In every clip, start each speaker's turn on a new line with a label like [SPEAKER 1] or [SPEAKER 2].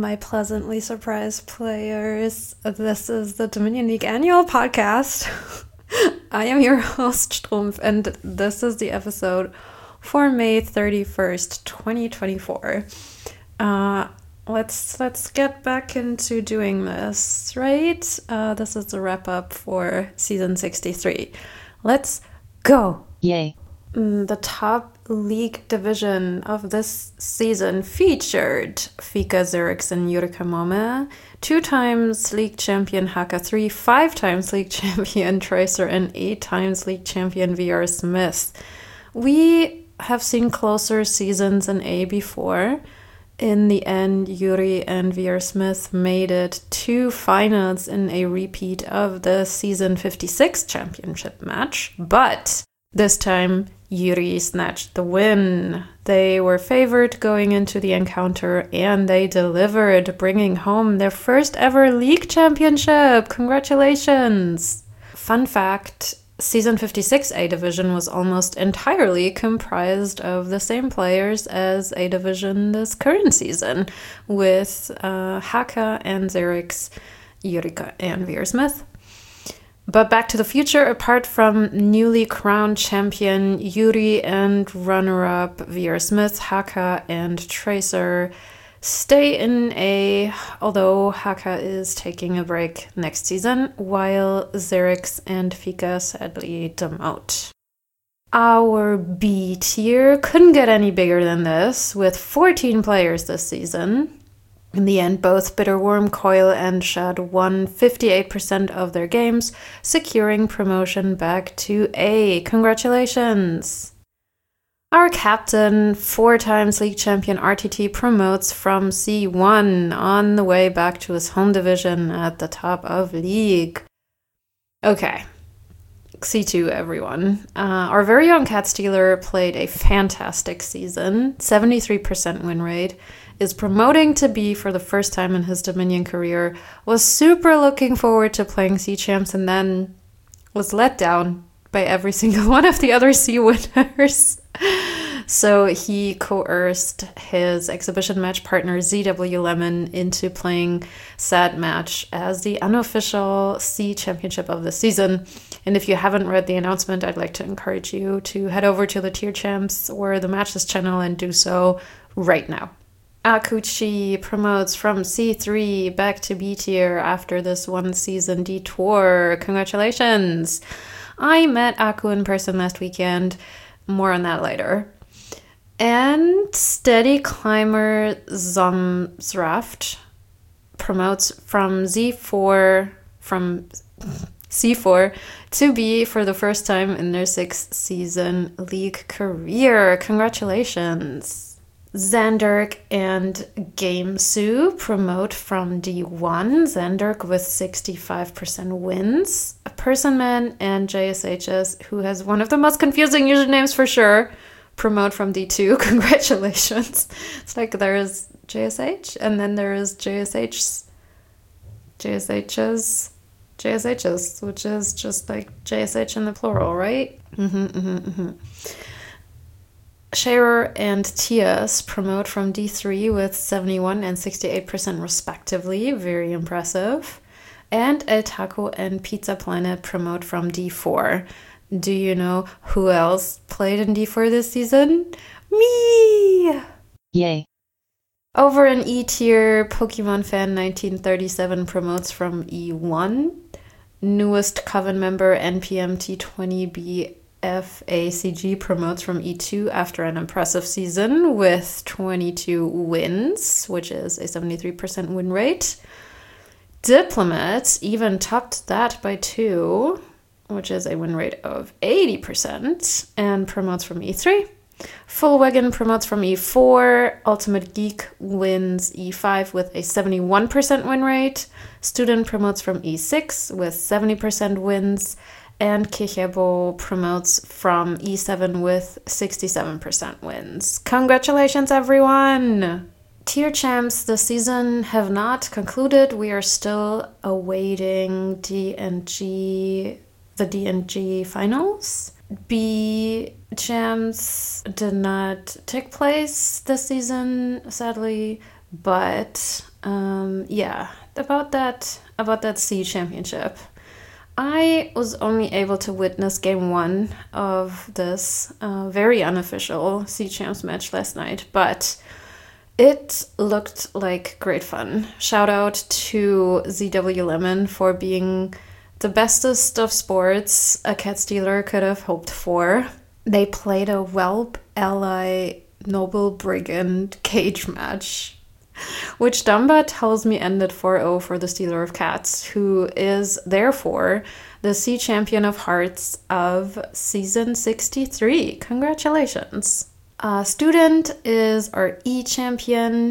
[SPEAKER 1] my pleasantly surprised players. This is the Dominion League annual podcast. I am your host, Strumpf, and this is the episode for May 31st, 2024. Let's get back into doing this, right? This is the wrap-up for season 63. Let's go!
[SPEAKER 2] Yay.
[SPEAKER 1] The top league division of this season featured Fika Xerix and Jurika Momme, 2 times league champion Haka 3, 5 times league champion Tracer, and 8 times league champion VR Smith. We have seen closer seasons in A before. In the end, Yuri and VR Smith made it to finals in a repeat of the season 56 championship match, but this time, Yuri snatched the win. They were favored going into the encounter, and they delivered, bringing home their first ever league championship. Congratulations! Fun fact, season 56 A Division was almost entirely comprised of the same players as A Division this current season, with Haka and Xerix, Jurika and VR Smith. But back to the future, apart from newly crowned champion Yuri and runner-up VR Smith, Haka and Tracer stay in A, although Haka is taking a break next season, while Xerix and Fika sadly demote. Our B tier couldn't get any bigger than this, with 14 players this season. In the end, both Bitterworm, Coil, and Shad won 58% of their games, securing promotion back to A. Congratulations! Our captain, 4 times league champion RTT, promotes from C1 on the way back to his home division at the top of league. Okay, C2 everyone. Our very own Cat Stealer played a fantastic season, 73% win rate, is promoting to B for the first time in his Dominion career, was super looking forward to playing C champs, and then was let down by every single one of the other C winners. So he coerced his exhibition match partner ZW Lemon into playing Sad Match as the unofficial C championship of the season. And if you haven't read the announcement, I'd like to encourage you to head over to the Tier Champs or the Matches channel and do so right now. Akuchi promotes from C3 back to B tier after this one season detour. Congratulations! I met Aku in person last weekend. More on that later. And Steady Climber Zomsraft promotes from C4 to B for the first time in their 6th season league career. Congratulations! Xanderk and Gamesu promote from D1. Xanderk with 65% wins. Personman and JSHS, who has one of the most confusing usernames for sure, promote from D2. Congratulations. It's like there is JSH, and then there is JSHs, which is just like JSH in the plural, right? Scherer and Tias promote from D3 with 71 and 68% respectively. Very impressive. And El Taco and Pizza Planet promote from D4. Do you know who else played in D4 this season? Me!
[SPEAKER 2] Yay.
[SPEAKER 1] Over in E tier, Pokemon Fan 1937 promotes from E1. Newest Coven member NPM T20B FACG promotes from E2 after an impressive season with 22 wins, which is a 73% win rate. Diplomat even topped that by 2, which is a win rate of 80%, and promotes from E3. Full Wagon promotes from E4. Ultimate Geek wins E5 with a 71% win rate. Student promotes from E6 with 70% wins. And Kichebo promotes from E7 with 67% wins. Congratulations, everyone! Tier Champs this season have not concluded. We are still awaiting the DNG finals. B Champs did not take place this season, sadly, But yeah, about that C championship. I was only able to witness game 1 of this very unofficial C Champs match last night, but it looked like great fun. Shout out to ZW Lemon for being the bestest of sports a cat stealer could have hoped for. They played a Whelp Ally Noble Brigand cage match, which Dumba tells me ended 4-0 for the Stealer of Cats, who is therefore the C Champion of Hearts of Season 63. Congratulations. Student is our E Champion,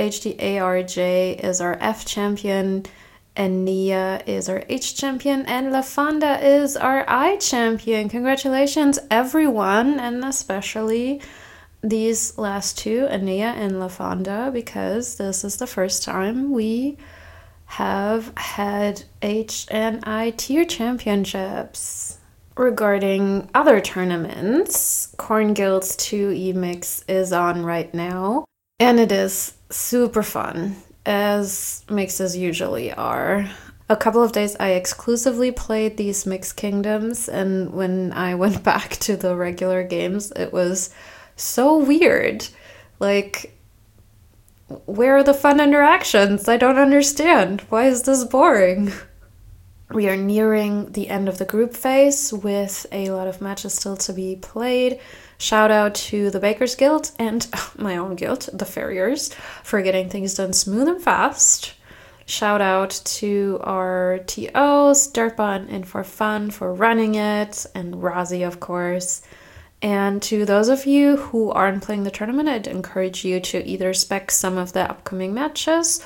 [SPEAKER 1] HDARJ is our F Champion, and Nia is our H Champion, and LaFonda is our I Champion. Congratulations, everyone, and especially these last two, Ania and LaFonda, because this is the first time we have had H and I tier championships. Regarding other tournaments, Corn Guild's 2E Mix is on right now, and it is super fun, as mixes usually are. A couple of days I exclusively played these Mix Kingdoms, and when I went back to the regular games, it was so weird. Like, where are the fun interactions? I don't understand. Why is this boring? We are nearing the end of the group phase with a lot of matches still to be played. Shout out to the Bakers Guild and my own guild, the Farriers, for getting things done smooth and fast. Shout out to our TOs, Dirtbot and In For Fun for running it, and Razi, of course. And to those of you who aren't playing the tournament, I'd encourage you to either spec some of the upcoming matches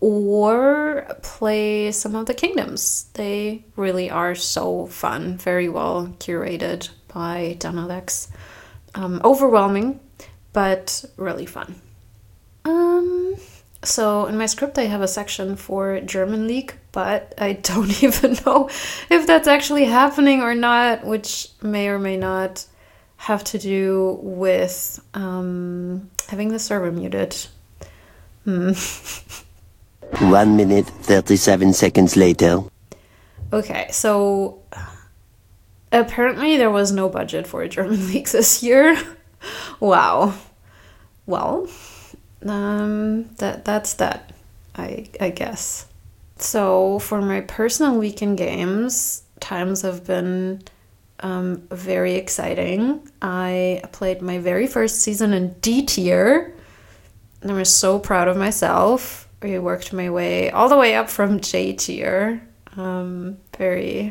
[SPEAKER 1] or play some of the kingdoms. They really are so fun, very well curated by Danodex. Overwhelming, but really fun. So in my script I have a section for German League, but I don't even know if that's actually happening or not, which may or may not have to do with having the server muted.
[SPEAKER 2] 1 minute, 37 seconds later.
[SPEAKER 1] Okay, so apparently there was no budget for a German League this year. Wow. Well, that's that, I guess. So for my personal weekend games, times have been very exciting. I played my very first season in D tier, and I was so proud of myself. I worked my way all the way up from J tier. Very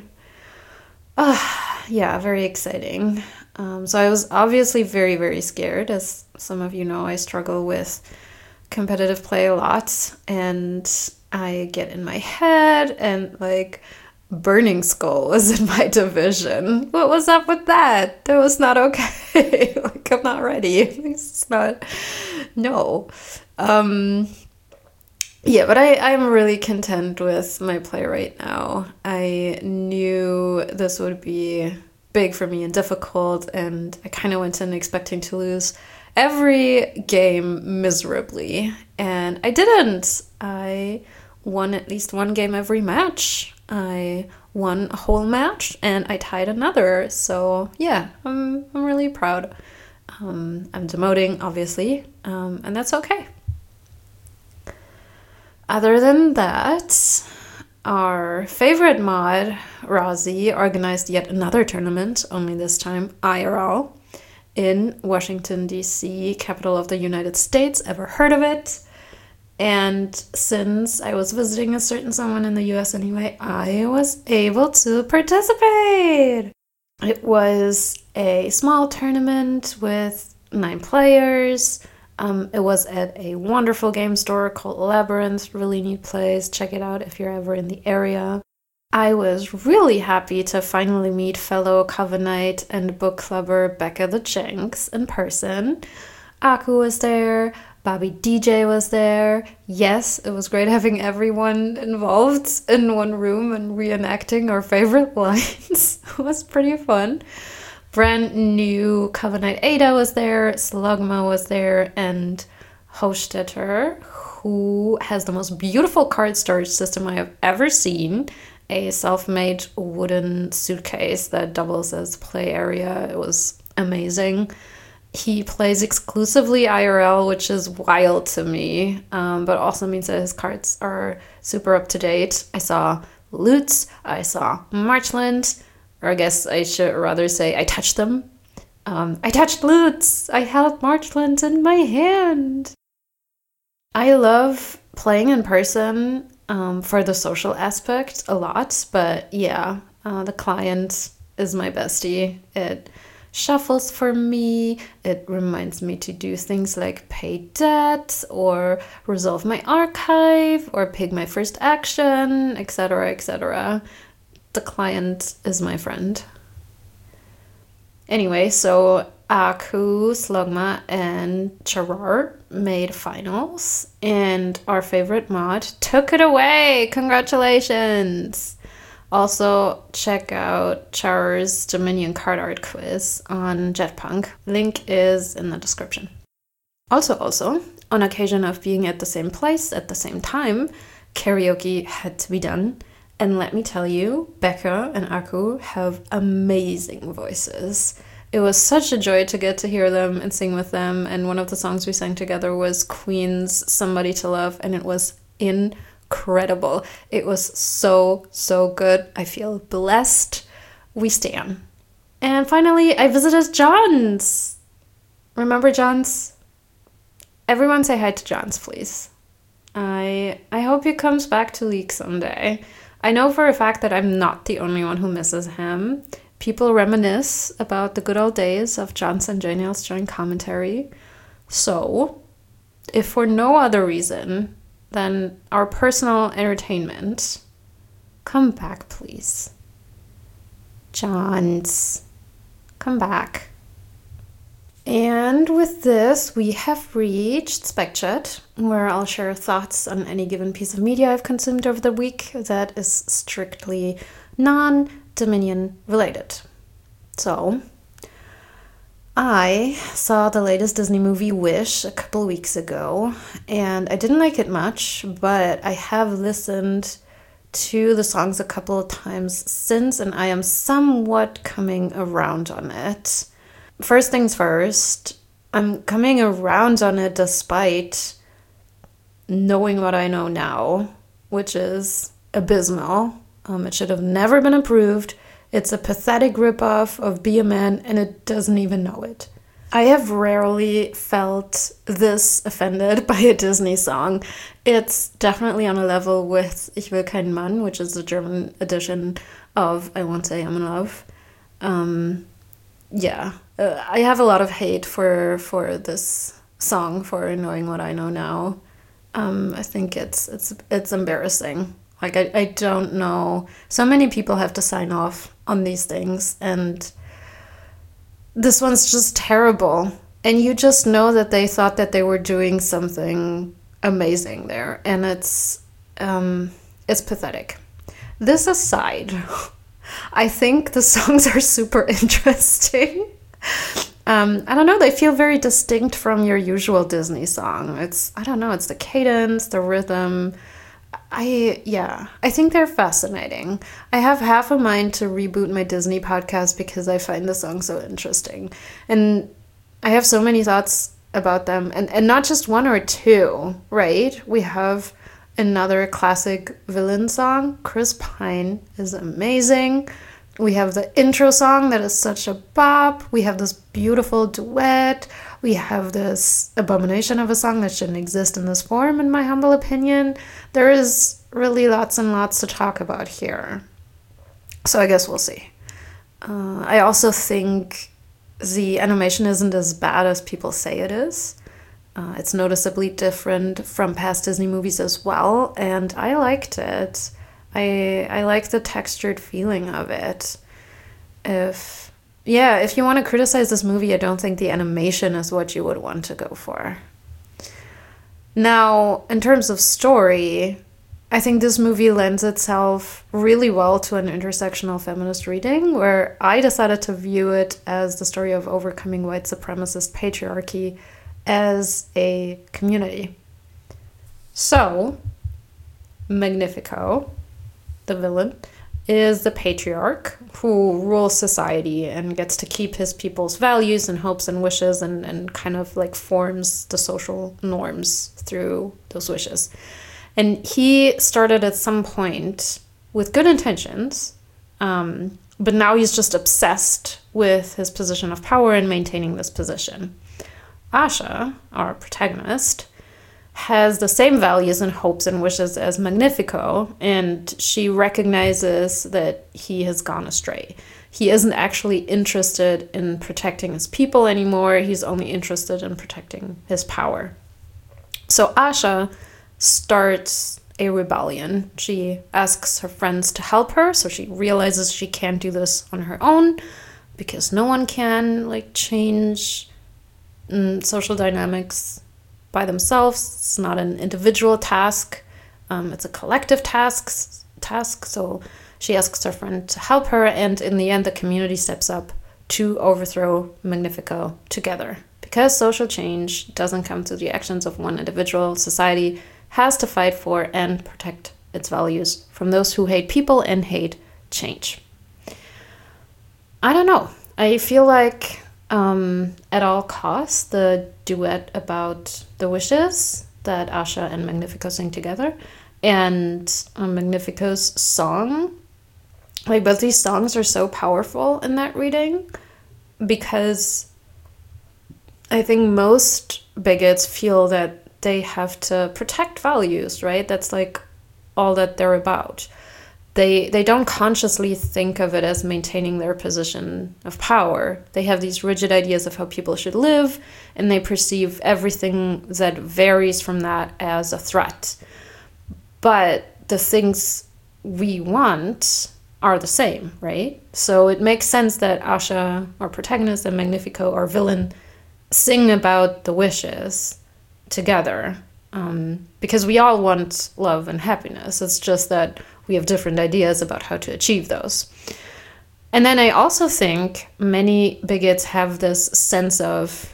[SPEAKER 1] exciting. So I was obviously very, very scared. As some of you know, I struggle with competitive play a lot, and I get in my head, and like Burning Skull was in my division. What was up with that? That was not okay. Like, I'm not ready. It's not, no. Yeah, but I'm really content with my play right now. I knew this would be big for me and difficult, and I kind of went in expecting to lose every game miserably, and I didn't. I won at least one game every match. I won a whole match, and I tied another. So yeah, I'm really proud. I'm demoting, obviously, and that's okay. Other than that, our favorite mod, Razi, organized yet another tournament, only this time IRL, in Washington, D.C., capital of the United States. Ever heard of it? And since I was visiting a certain someone in the US anyway, I was able to participate. It was a small tournament with 9 players. It was at a wonderful game store called Labyrinth. Really neat place. Check it out if you're ever in the area. I was really happy to finally meet fellow Covenite and book clubber Becca the Jenks in person. Aku was there. Bobby DJ was there. Yes, it was great having everyone involved in one room and reenacting our favorite lines. It was pretty fun. Brand new Covenite Ada was there, Slugma was there, and Hostetter, who has the most beautiful card storage system I have ever seen. A self-made wooden suitcase that doubles as play area. It was amazing. He plays exclusively IRL, which is wild to me, but also means that his cards are super up to date. I saw Lutz, I saw Marchland, or I guess I should rather say I touched them. I touched Lutz, I held Marchland in my hand. I love playing in person for the social aspect a lot, but yeah, the client is my bestie. It shuffles for me. It reminds me to do things like pay debt or resolve my archive or pick my first action, etc., etc. The client is my friend. Anyway, so Aku, Slugma, and Charar made finals, and our favorite mod took it away. Congratulations! Also, check out Char's Dominion card art quiz on Jetpunk. Link is in the description. Also, on occasion of being at the same place at the same time, karaoke had to be done. And let me tell you, Becca and Aku have amazing voices. It was such a joy to get to hear them and sing with them. And one of the songs we sang together was Queen's Somebody to Love, and it was incredible. It was so good. I feel blessed. We stan. And finally, I visited John's. Remember John's? Everyone say hi to John's, please. I hope he comes back to League someday. I know for a fact that I'm not the only one who misses him. People reminisce about the good old days of John's and J-Nail's joint commentary. So, if for no other reason than our personal entertainment, come back, please. John's, come back. And with this, we have reached SpecChat, where I'll share thoughts on any given piece of media I've consumed over the week that is strictly non-Dominion related. So, I saw the latest Disney movie Wish a couple weeks ago, and I didn't like it much, but I have listened to the songs a couple of times since, and I am somewhat coming around on it. First things first, I'm coming around on it despite knowing what I know now, which is abysmal. It should have never been approved. It's a pathetic ripoff of Be a Man, and it doesn't even know it. I have rarely felt this offended by a Disney song. It's definitely on a level with Ich will keinen Mann, which is the German edition of I Won't Say I'm in Love. I have a lot of hate for this song for knowing what I know now. I think it's embarrassing. Like, I don't know. So many people have to sign off on these things, and this one's just terrible. And you just know that they thought that they were doing something amazing there, and it's pathetic. This aside, I think the songs are super interesting. I don't know, they feel very distinct from your usual Disney song. It's the cadence, the rhythm. I think they're fascinating. I have half a mind to reboot my Disney podcast because I find the song so interesting. And I have so many thoughts about them, and not just one or two, right? We have another classic villain song. Chris Pine is amazing. We have the intro song that is such a bop. We have this beautiful duet. We have this abomination of a song that shouldn't exist in this form, in my humble opinion. There is really lots and lots to talk about here. So I guess we'll see. I also think the animation isn't as bad as people say it is. It's noticeably different from past Disney movies as well, and I liked it. I like the textured feeling of it. If you want to criticize this movie, I don't think the animation is what you would want to go for. Now, in terms of story, I think this movie lends itself really well to an intersectional feminist reading, where I decided to view it as the story of overcoming white supremacist patriarchy as a community. So, Magnifico, the villain, is the patriarch who rules society and gets to keep his people's values and hopes and wishes and kind of like forms the social norms through those wishes. And he started at some point with good intentions, but now he's just obsessed with his position of power and maintaining this position. Asha, our protagonist, has the same values and hopes and wishes as Magnifico, and she recognizes that he has gone astray. He isn't actually interested in protecting his people anymore. He's only interested in protecting his power. So Asha starts a rebellion. She asks her friends to help her, so she realizes she can't do this on her own because no one can like change social dynamics by themselves. It's not an individual task. It's a collective task. So she asks her friend to help her, and in the end, the community steps up to overthrow Magnifico together. Because social change doesn't come through the actions of one individual, society has to fight for and protect its values from those who hate people and hate change. I don't know. I feel like at all costs, the duet about the wishes that Asha and Magnifico sing together, and Magnifico's song, like both these songs are so powerful in that reading, because I think most bigots feel that they have to protect values, right? That's like all that they're about. They don't consciously think of it as maintaining their position of power. They have these rigid ideas of how people should live, and they perceive everything that varies from that as a threat. But the things we want are the same, right? So it makes sense that Asha, our protagonist, and Magnifico, our villain, sing about the wishes together, because we all want love and happiness. It's just that we have different ideas about how to achieve those. And then I also think many bigots have this sense of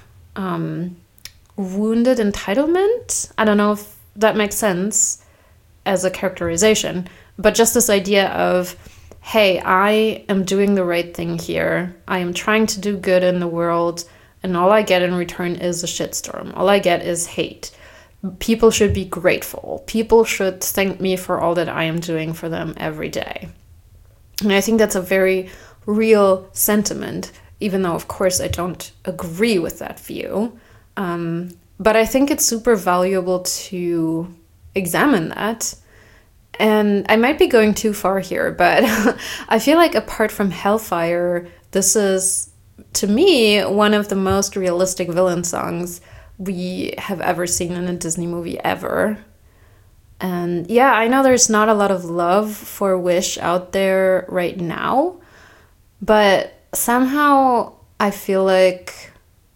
[SPEAKER 1] wounded entitlement. I don't know if that makes sense as a characterization, but just this idea of, hey, I am doing the right thing here. I am trying to do good in the world, and all I get in return is a shitstorm. All I get is hate. People should be grateful. People should thank me for all that I am doing for them every day. And I think that's a very real sentiment, even though, of course, I don't agree with that view. But I think it's super valuable to examine that. And I might be going too far here, but I feel like apart from Hellfire, this is, to me, one of the most realistic villain songs we have ever seen in a Disney movie ever. And yeah, I know there's not a lot of love for Wish out there right now, but somehow I feel like,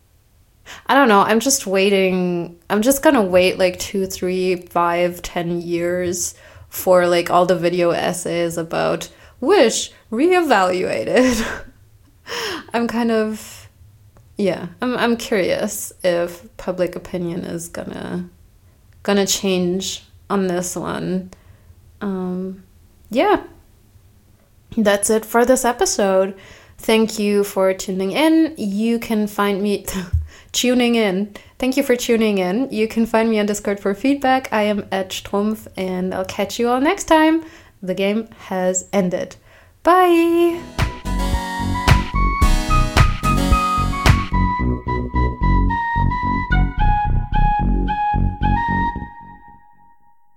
[SPEAKER 1] I don't know, I'm just waiting. I'm just gonna wait like 2, 3, 5, 10 years for like all the video essays about Wish reevaluated. I'm kind of, yeah, I'm curious if public opinion is gonna change on this one. Yeah, that's it for this episode. Thank you for tuning in. You can find me tuning in. Thank you for tuning in. You can find me on Discord for feedback. I am @Strumpf, and I'll catch you all next time. The game has ended. Bye!